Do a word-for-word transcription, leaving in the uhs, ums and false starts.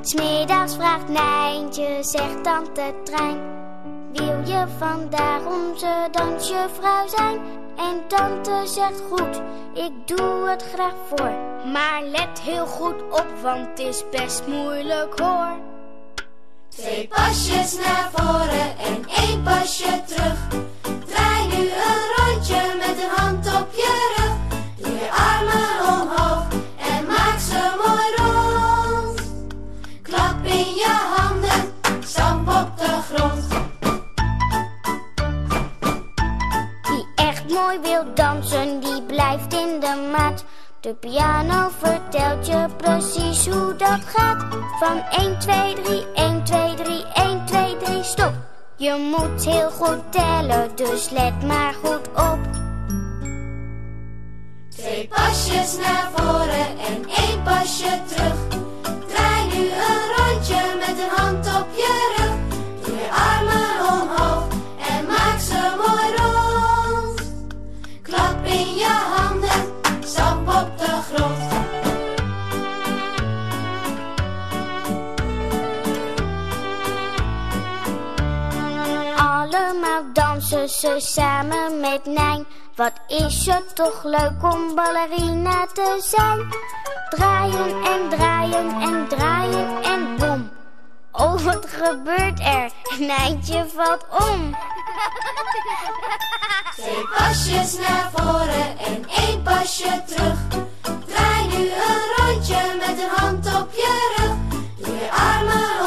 'Smiddags vraagt Nijntje, zegt tante Trein: wil je vandaag onze dansjuffrouw zijn? En tante zegt goed, ik doe het graag voor. Maar let heel goed op, want het is best moeilijk hoor. Twee pasjes naar voren en één pasje terug. Draai nu een rondje met een hand op je rug. Doe je armen omhoog en maak ze mooi rond. Klap in je handen, stamp op de grond. Wie echt mooi wil dansen, die blijft in de maat. De piano vertelt je precies hoe dat gaat. Van één, twee, drie, één, twee, drie, één, twee, drie, stop. Je moet heel goed tellen, dus let maar goed op. Twee pasjes naar voren en één pasje terug. Draai nu een rondje met een hand op je rug. Doe je armen omhoog en maak ze mooi rond. Klap in je handen, stamp op de grond. Allemaal dansen ze samen met Nijn. Wat is het toch leuk om ballerina te zijn. Draaien en draaien en draaien en bom. Oh, wat gebeurt er? Nijntje valt om. Twee pasjes naar voren en één pasje terug. Draai nu een rondje met een hand op je rug. Doe je armen